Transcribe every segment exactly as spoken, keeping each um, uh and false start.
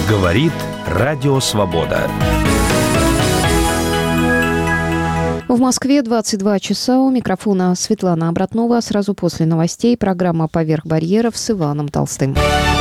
Говорит Радио Свобода. В Москве двадцать два часа. У микрофона Светлана Обратнова. Сразу после новостей программа «Поверх барьеров» с Иваном Толстым.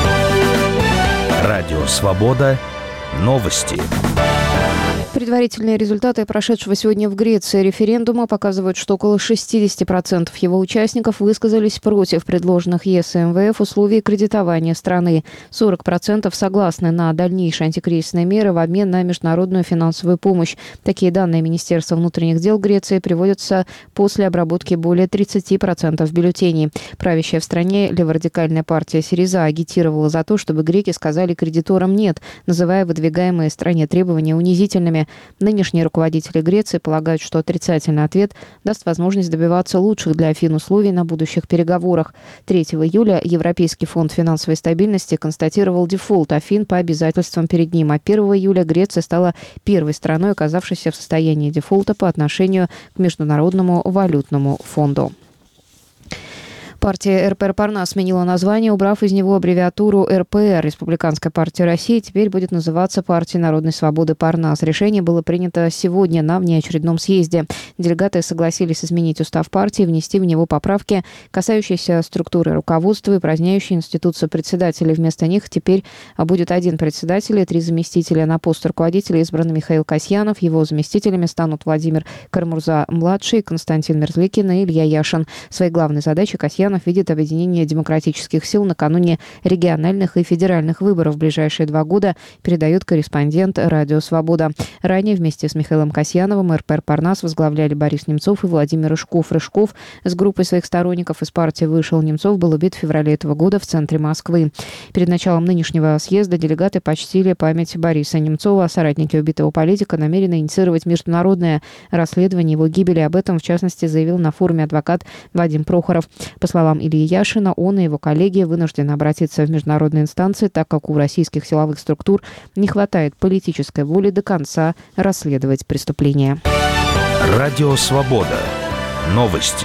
Радио Свобода. Новости. Предварительные результаты прошедшего сегодня в Греции референдума показывают, что около шестьдесят процентов его участников высказались против предложенных ЕС и эм вэ эф условий кредитования страны. сорок процентов согласны на дальнейшие антикризисные меры в обмен на международную финансовую помощь. Такие данные Министерства внутренних дел Греции приводятся после обработки более тридцати процентов бюллетеней. Правящая в стране леворадикальная партия Сириза агитировала за то, чтобы греки сказали кредиторам «нет», называя выдвигаемые стране требования унизительными. Нынешние руководители Греции полагают, что отрицательный ответ даст возможность добиваться лучших для Афин условий на будущих переговорах. третьего июля Европейский фонд финансовой стабильности констатировал дефолт Афин по обязательствам перед ним, а первого июля Греция стала первой страной, оказавшейся в состоянии дефолта по отношению к Международному валютному фонду. Партия эр пэ эр Парнас сменила название, убрав из него аббревиатуру эр пэ эр. Республиканская партия России теперь будет называться Партией народной свободы Парнас. Решение было принято сегодня на внеочередном съезде. Делегаты согласились изменить устав партии и внести в него поправки, касающиеся структуры руководства и упраздняющие институцию председателей. Вместо них теперь будет один председатель и три заместителя. На пост руководителя избран Михаил Касьянов. Его заместителями станут Владимир Кармурза-младший, Константин Мерзликин и Илья Яшин. Своей главной задачей Касьянов видит объединение демократических сил накануне региональных и федеральных выборов в ближайшие два года, передает корреспондент «Радио Свобода». Ранее вместе с Михаилом Касьяновым эр пэ эр Парнас возглавляли Борис Немцов и Владимир Рыжков. Рыжков с группой своих сторонников из партии вышел. Немцов был убит в феврале этого года в центре Москвы. Перед началом нынешнего съезда делегаты почтили память Бориса Немцова. Соратники убитого политика намерены инициировать международное расследование его гибели. Об этом, в частности, заявил на форуме адвокат Вадим Прохоров. По словам Ильи Яшина, он и его коллеги вынуждены обратиться в международные инстанции, так как у российских силовых структур не хватает политической воли до конца расследовать преступления. Радио Свобода. Новости.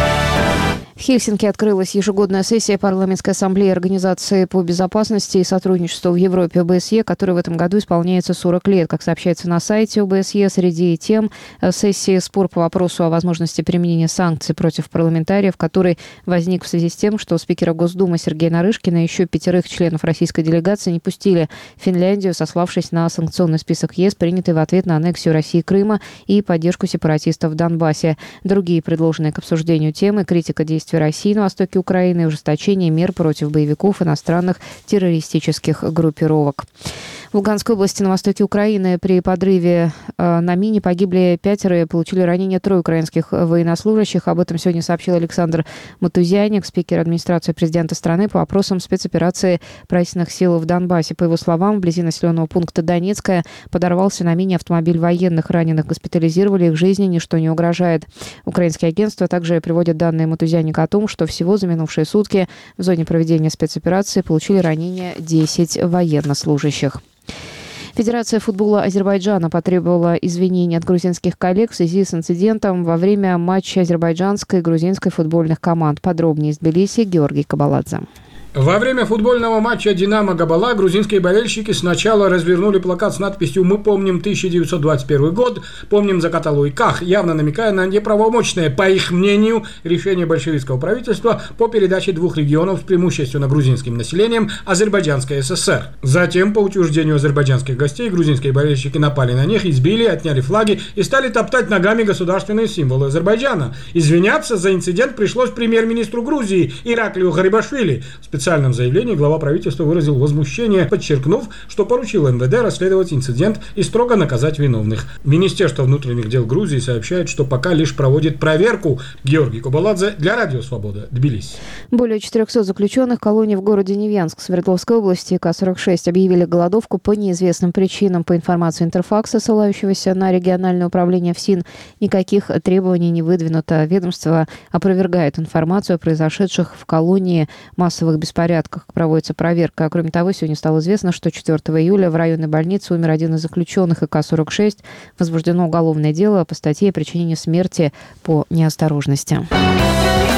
В Хельсинки открылась ежегодная сессия парламентской ассамблеи Организации по безопасности и сотрудничеству в Европе о бэ эс е, которой в этом году исполняется сорок лет. Как сообщается на сайте о бэ эс е, среди тем сессии спор по вопросу о возможности применения санкций против парламентариев, который возник в связи с тем, что спикера Госдумы Сергея Нарышкина и еще пятерых членов российской делегации не пустили в Финляндию, сославшись на санкционный список ЕС, принятый в ответ на аннексию России Крыма и поддержку сепаратистов в Донбассе. Другие предложенные к обсуждению темы – критика действий России на востоке Украины и ужесточение мер против боевиков иностранных террористических группировок. В Луганской области на востоке Украины при подрыве э, на мине погибли пятеро и получили ранения трое украинских военнослужащих. Об этом сегодня сообщил Александр Матузяник, спикер администрации президента страны по вопросам спецоперации правительственных сил в Донбассе. По его словам, вблизи населенного пункта Донецкая подорвался на мине автомобиль военных. Раненых госпитализировали, их жизни ничто не угрожает. Украинские агентства также приводят данные Матузяника о том, что всего за минувшие сутки в зоне проведения спецоперации получили ранения десять военнослужащих. Федерация футбола Азербайджана потребовала извинений от грузинских коллег в связи с инцидентом во время матча азербайджанской и грузинской футбольных команд. Подробнее из Тбилиси Георгий Кабаладзе. Во время футбольного матча «Динамо-Габала» грузинские болельщики сначала развернули плакат с надписью «Мы помним тысяча девятьсот двадцать первый год, помним Закаталу Ках», явно намекая на неправомочное, по их мнению, решение большевистского правительства по передаче двух регионов с преимущественно грузинским населением Азербайджанской эс эс эс эр. Затем, по утверждению азербайджанских гостей, грузинские болельщики напали на них, избили, отняли флаги и стали топтать ногами государственные символы Азербайджана. Извиняться за инцидент пришлось премьер-министру Грузии Ираклию Гарибашвили. В специальном заявлении глава правительства выразил возмущение, подчеркнув, что поручил эм вэ дэ расследовать инцидент и строго наказать виновных. Министерство внутренних дел Грузии сообщает, что пока лишь проводит проверку. Георгий Кабаладзе для Радио Свобода, Тбилиси. Более четырехсот заключенных в колонии в городе Невьянск Свердловской области ка сорок шесть объявили голодовку по неизвестным причинам. По информации Интерфакса, ссылающегося на региональное управление ФСИН, никаких требований не выдвинуто. Ведомство опровергает информацию о произошедших в колонии массовых беспорядках. беспорядках проводится проверка. Кроме того, сегодня стало известно, что четвёртого июля в районной больнице умер один из заключенных, и ка сорок шесть возбуждено уголовное дело по статье о причинении смерти по неосторожности.